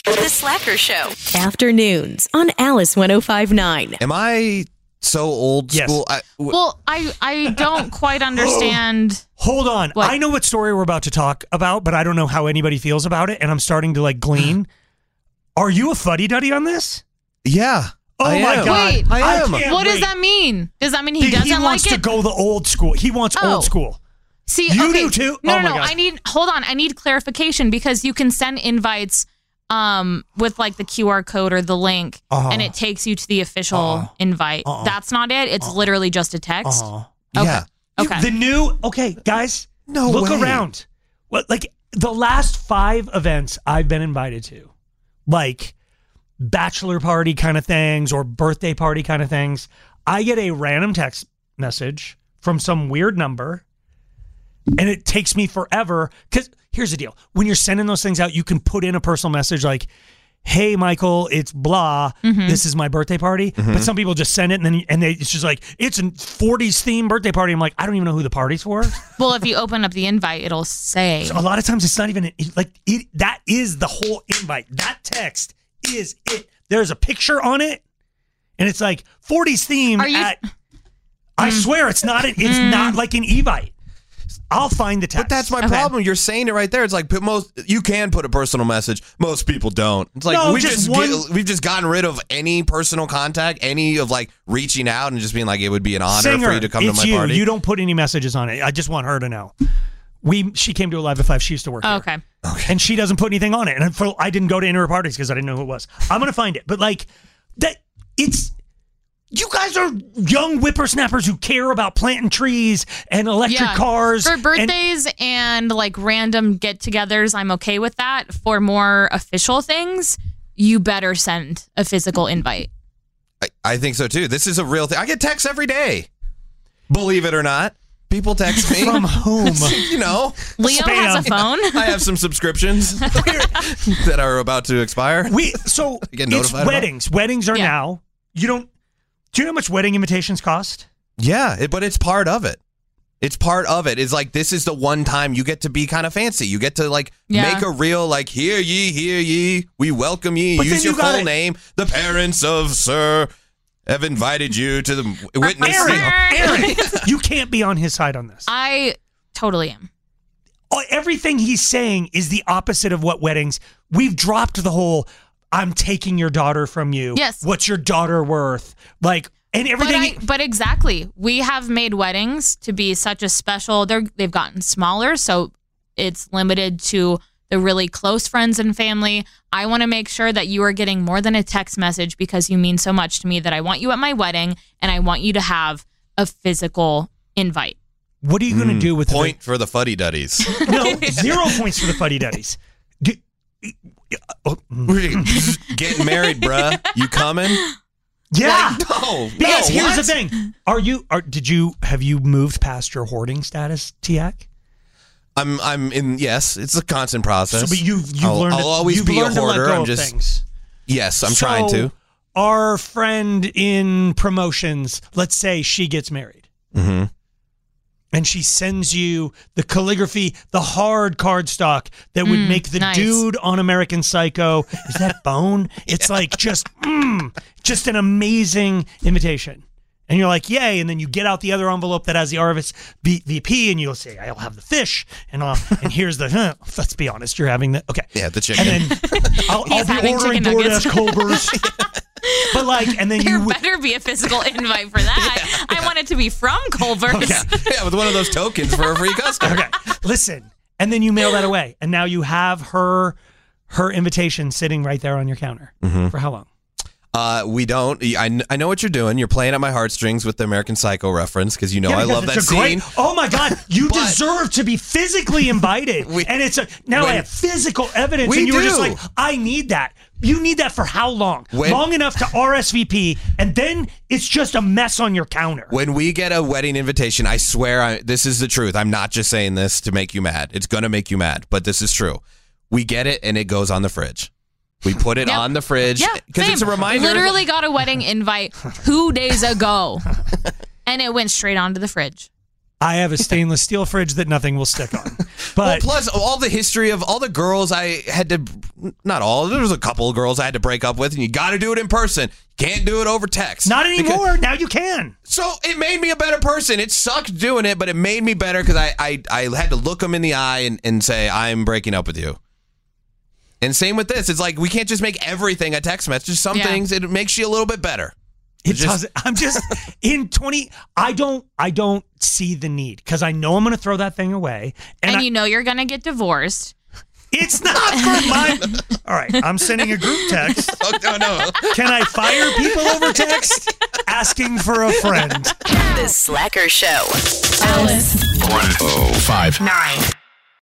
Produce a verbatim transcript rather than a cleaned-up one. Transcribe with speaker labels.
Speaker 1: The Slacker Show. Afternoons on Alice one oh five point nine.
Speaker 2: Am I so old
Speaker 3: Yes.
Speaker 2: school? I, w-
Speaker 4: Well, I, I don't quite understand.
Speaker 3: Hold on.
Speaker 4: What?
Speaker 3: I know what story we're about to talk about, but I don't know how anybody feels about it, and I'm starting to like glean. Are you a fuddy-duddy on this?
Speaker 2: yeah.
Speaker 3: Oh
Speaker 2: I
Speaker 3: my
Speaker 2: am.
Speaker 3: God.
Speaker 4: Wait,
Speaker 2: I am.
Speaker 3: can't
Speaker 4: What does
Speaker 3: wait.
Speaker 4: that mean? Does that mean he
Speaker 3: He,
Speaker 4: doesn't
Speaker 3: he wants
Speaker 4: like
Speaker 3: to
Speaker 4: it?
Speaker 3: go the old school. He wants
Speaker 4: Oh.
Speaker 3: old school.
Speaker 4: See,
Speaker 3: You
Speaker 4: okay.
Speaker 3: do too?
Speaker 4: No,
Speaker 3: Oh
Speaker 4: no,
Speaker 3: my
Speaker 4: no.
Speaker 3: God.
Speaker 4: I need, hold on. I need clarification because you can send invites um, with like the Q R code or the link
Speaker 3: Uh-huh.
Speaker 4: and it takes you to the official
Speaker 3: Uh-uh.
Speaker 4: invite.
Speaker 3: Uh-uh.
Speaker 4: That's not it. It's literally just a text.
Speaker 3: Uh-huh.
Speaker 4: Okay.
Speaker 2: Yeah.
Speaker 4: Okay.
Speaker 3: The new, okay, guys,
Speaker 2: No
Speaker 3: look
Speaker 2: way.
Speaker 3: around. What, like the last five events I've been invited to, like bachelor party kind of things or birthday party kind of things, I get a random text message from some weird number and it takes me forever. Because here's the deal. When you're sending those things out, you can put in a personal message like, hey, Michael, it's blah.
Speaker 4: Mm-hmm.
Speaker 3: This is my birthday party. But some people just send it and then and they, it's just like, it's a forties themed birthday party. I'm like, I don't even know who the party's for.
Speaker 4: Well, if you open up the invite, it'll say.
Speaker 3: So a lot of times it's not even it, like it. That is the whole invite. That text is it. There's a picture on it, and it's like forties theme.
Speaker 4: Are you-
Speaker 3: At, I swear it's not. An, it's not like an evite. I'll find the text.
Speaker 2: But that's my
Speaker 4: Okay.
Speaker 2: problem. You're saying it right there. It's like put most you can put a personal message. Most people don't. It's like
Speaker 3: No,
Speaker 2: we
Speaker 3: just
Speaker 2: just,
Speaker 3: one-
Speaker 2: get- we've just gotten rid of any personal contact, any of like reaching out and just being like it would be an honor
Speaker 3: Singer,
Speaker 2: for you to come
Speaker 3: it's
Speaker 2: to my
Speaker 3: you.
Speaker 2: party.
Speaker 3: You don't put any messages on it. I just want her to know. We she came to Alive at Five. She used to work.
Speaker 4: Oh,
Speaker 3: here.
Speaker 4: okay.
Speaker 3: And she doesn't put anything on it. And for, I didn't go to any of her parties because I didn't know who it was. I'm gonna find it. But like that, it's you guys are young whippersnappers who care about planting trees and electric
Speaker 4: Yeah.
Speaker 3: cars.
Speaker 4: For
Speaker 3: and-
Speaker 4: birthdays and, like random get-togethers, I'm okay with that. For more official things, you better send a physical invite.
Speaker 2: I, I think so too. This is a real thing. I get texts every day. Believe it or not, people text me
Speaker 3: from whom?
Speaker 2: You know,
Speaker 4: Leo
Speaker 3: Spam.
Speaker 4: has a phone.
Speaker 2: I have some subscriptions that are about to expire.
Speaker 3: We so
Speaker 2: get
Speaker 3: it's
Speaker 2: notified about?
Speaker 3: weddings. Weddings are
Speaker 4: Yeah.
Speaker 3: now. You don't. Do you know how much wedding invitations cost?
Speaker 2: Yeah, it, but it's part of it. It's part of it. It's like this is the one time you get to be kind of fancy. You get to like
Speaker 4: Yeah.
Speaker 2: make a real like hear ye, hear ye, we welcome ye.
Speaker 3: But then
Speaker 2: Use your
Speaker 3: you gotta-
Speaker 2: full name. The parents of Sir have invited you to the witness.
Speaker 3: Aaron,
Speaker 2: you know.
Speaker 3: Aaron, you can't be on his side on this.
Speaker 4: I totally am.
Speaker 3: Oh, everything he's saying is the opposite of what weddings. We've dropped the whole I'm taking your daughter from you.
Speaker 4: Yes.
Speaker 3: What's your daughter worth? Like, and
Speaker 4: But,
Speaker 3: everything.
Speaker 4: I, but exactly, we have made weddings to be such a special. They're they've gotten smaller, so it's limited to the really close friends and family. I want to make sure that you are getting more than a text message because you mean so much to me that I want you at my wedding and I want you to have a physical invite.
Speaker 3: What are you going to do with
Speaker 2: Point for the fuddy duddies.
Speaker 3: the No, zero points for the fuddy duddies. Do, oh, mm.
Speaker 2: Getting married, bruh. You coming?
Speaker 3: yeah.
Speaker 2: Like, no.
Speaker 3: Because
Speaker 2: no,
Speaker 3: here's
Speaker 2: what?
Speaker 3: the thing: Are you? Are did you? Have you moved past your hoarding status, Tiak?
Speaker 2: I'm. I'm in. Yes, it's a constant process.
Speaker 3: So, but you've you've
Speaker 2: I'll,
Speaker 3: learned.
Speaker 2: I'll
Speaker 3: to,
Speaker 2: always
Speaker 3: you've
Speaker 2: be a
Speaker 3: learned to let
Speaker 2: hoarder.
Speaker 3: go
Speaker 2: I'm
Speaker 3: of
Speaker 2: just.
Speaker 3: things.
Speaker 2: Yes, I'm
Speaker 3: So,
Speaker 2: trying to.
Speaker 3: Our friend in promotions, let's say she gets married.
Speaker 2: Mm-hmm.
Speaker 3: And she sends you the calligraphy, the hard cardstock that would
Speaker 4: Mm,
Speaker 3: make the
Speaker 4: nice.
Speaker 3: dude on American Psycho. Is that bone? It's like just, mm, just an amazing invitation. And you're like, yay. And then you get out the other envelope that has the R S V P and you'll say, I'll have the fish. And I'll, and here's the, huh, let's be honest, you're having the, okay.
Speaker 2: Yeah, the chicken.
Speaker 3: And then I'll, I'll
Speaker 4: He's
Speaker 3: be
Speaker 4: having
Speaker 3: ordering
Speaker 4: chicken nuggets.
Speaker 3: DoorDash Culver's. But like, and then
Speaker 4: There
Speaker 3: you,
Speaker 4: better be a physical invite for that. I want it to be from Culver's.
Speaker 3: okay.
Speaker 2: yeah, with one of those tokens for a free customer.
Speaker 3: Okay, listen, and then you mail that away, and now you have her her invitation sitting right there on your counter.
Speaker 2: Mm-hmm.
Speaker 3: For how long?
Speaker 2: Uh, we don't. I, kn- I know what you're doing. You're playing at my heartstrings with the American Psycho reference because you know
Speaker 3: Yeah,
Speaker 2: I
Speaker 3: because
Speaker 2: love that
Speaker 3: it's a great-
Speaker 2: scene.
Speaker 3: oh my God, you
Speaker 2: But-
Speaker 3: deserve to be physically invited,
Speaker 2: We-
Speaker 3: and it's a now I
Speaker 2: when-
Speaker 3: have physical evidence,
Speaker 2: We
Speaker 3: and you were just
Speaker 2: do.
Speaker 3: like, I need that. You need that for how long?
Speaker 2: When-
Speaker 3: long enough to R S V P, and then it's just a mess on your counter.
Speaker 2: When we get a wedding invitation, I swear I, this is the truth. I'm not just saying this to make you mad. It's going to make you mad, but this is true. We get it, and it goes on the fridge. We put it
Speaker 4: Yep.
Speaker 2: on the fridge
Speaker 4: Yeah,
Speaker 2: because it's a
Speaker 4: same.
Speaker 2: reminder.
Speaker 4: Literally got a wedding invite two days ago, and it went straight onto the fridge.
Speaker 3: I have a stainless steel fridge that nothing will stick on.
Speaker 2: Well,
Speaker 3: But
Speaker 2: plus all the history of all the girls I had to, not all, there was a couple of girls I had to break up with, and you got to do it in person. You can't do it over text.
Speaker 3: not anymore.
Speaker 2: Because-
Speaker 3: now you can.
Speaker 2: So it made me a better person. It sucked doing it, but it made me better because I, I, I had to look them in the eye and, and say, I'm breaking up with you. And same with this. It's like we can't just make everything a text message. Some
Speaker 4: Yeah.
Speaker 2: things, it makes you a little bit better.
Speaker 3: It
Speaker 2: It's just-
Speaker 3: doesn't. I'm just in twenty. I don't. I don't see the need because I know I'm going to throw that thing away, and,
Speaker 4: And
Speaker 3: I,
Speaker 4: you know you're going to get divorced.
Speaker 3: it's not for my. All right, I'm sending a group text.
Speaker 2: Oh, no, no.
Speaker 3: Can I fire people over text? Asking for a friend.
Speaker 1: The Slacker Show.
Speaker 5: Alice.
Speaker 6: one oh five
Speaker 5: Nine.